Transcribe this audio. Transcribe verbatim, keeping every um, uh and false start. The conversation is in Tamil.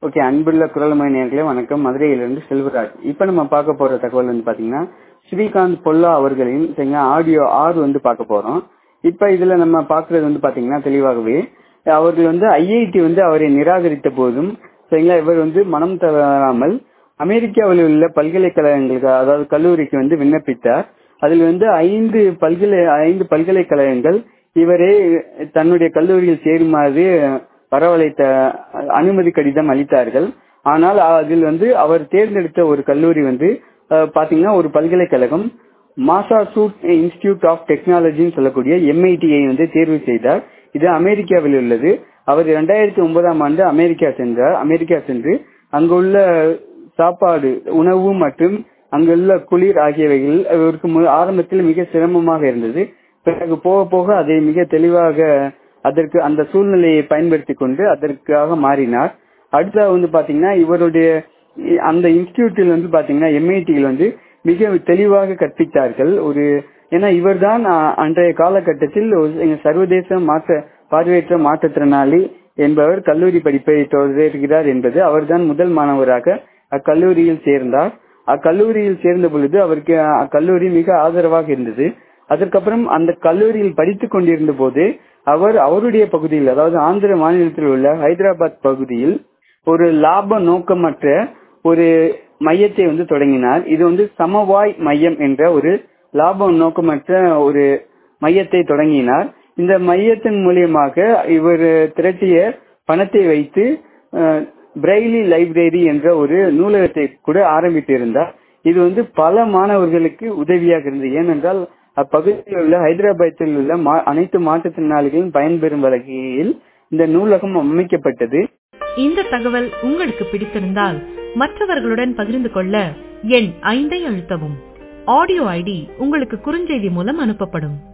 ஓகே, அன்புள்ள குரல்மணி நேயர்களே வணக்கம். மதுரையிலிருந்து செல்வராஜ். இப்ப நம்ம பார்க்க போற தகவல் வந்து பாத்தீங்கன்னா ஸ்ரீகாந்த் பொல்லா அவர்களின் சரிங்களா ஆடியோ ஆறு வந்து பார்க்க போறோம். இப்ப இதுல நம்ம பாக்குறது வந்து பாத்தீங்கன்னா தெளிவாகவே அவர்கள் வந்து ஐஐடி வந்து அவரை நிராகரித்த போதும் சரிங்களா இவர் வந்து மனம் தவறாமல் அமெரிக்காவில் உள்ள பல்கலைக்கழகங்களுக்கு அதாவது கல்லூரிக்கு வந்து விண்ணப்பித்தார். அதில் வந்து ஐந்து பல்கலை ஐந்து பல்கலைக்கழகங்கள் இவரே தன்னுடைய கல்லூரியில் சேருமாறு வரவழைத்த அனுமதி கடிதம் அளித்தார்கள். ஆனால் அதில் வந்து அவர் தேர்ந்தெடுத்த ஒரு கல்லூரி வந்து பாத்தீங்கன்னா ஒரு பல்கலைக்கழகம் மாசாசூட் இன்ஸ்டிடியூட் ஆஃப் டெக்னாலஜின்னு சொல்லக்கூடிய எம்ஐடியை வந்து தேர்வு செய்தார். இது அமெரிக்காவில் உள்ளது. அவர் இரண்டாயிரத்தி ஒன்பதாம் ஆண்டு அமெரிக்கா சென்றார். அமெரிக்கா சென்று அங்குள்ள சாப்பாடு உணவு மற்றும் அங்குள்ள குளிர் ஆகியவைகள் அவருக்கு ஆரம்பத்தில் மிக சிரமமாக இருந்தது. பிறகு போக போக அதை மிக தெளிவாக அதற்கு அந்த சூழ்நிலையை பயன்படுத்தி கொண்டு அதற்காக மாறினார். அடுத்த வந்து பாத்தீங்கன்னா இவருடைய அந்த இன்ஸ்டிடியூட்டில் வந்து பாத்தீங்கன்னா எம்ஐடியில் வந்து மிக தெளிவாக கற்பித்தார்கள். ஒரு ஏன்னா இவர் தான் அன்றைய காலகட்டத்தில் சர்வதேச மாற்ற பார்வையற்ற மாற்றுத்திறனாளி என்பவர் கல்லூரி படிப்பை தொடர்கிறார் என்பது அவர்தான் முதல் மாணவராக அக்கல்லூரியில் சேர்ந்தார். அக்கல்லூரியில் சேர்ந்த பொழுது அவருக்கு அக்கல்லூரி மிக ஆதரவாக இருந்தது. அதற்கப்புறம் அந்த கல்லூரியில் படித்துக் கொண்டிருந்த போது அவர் அவருடைய பகுதியில் அதாவது ஆந்திர மாநிலத்தில் உள்ள ஹைதராபாத் பகுதியில் ஒரு லாப நோக்கமற்ற ஒரு மையத்தை வந்து தொடங்கினார். இது வந்து சமவாய் மையம் என்ற ஒரு லாப நோக்கமற்ற ஒரு மையத்தை தொடங்கினார். இந்த மையத்தின் மூலியமாக இவர் திரட்டிய பணத்தை வைத்து பிரெய்லி லைப்ரரி என்ற ஒரு நூலகத்தை கூட ஆரம்பித்திருந்தார். இது வந்து பல மாணவர்களுக்கு உதவியாக இருந்தது. ஏனென்றால் அப்பகுதியில் உள்ள ஹைதராபாத்தில் உள்ள அனைத்து மாற்றுத்திறனாளிகளும் பயன்பெறும் வகையில் இந்த நூலகம் அமைக்கப்பட்டது. இந்த தகவல் உங்களுக்கு பிடித்திருந்தால் மற்றவர்களுடன் பகிர்ந்து கொள்ள எண் ஐந்தை அழுத்தவும். ஆடியோ ஐடி உங்களுக்கு குறுஞ்செய்தி மூலம் அனுப்பப்படும்.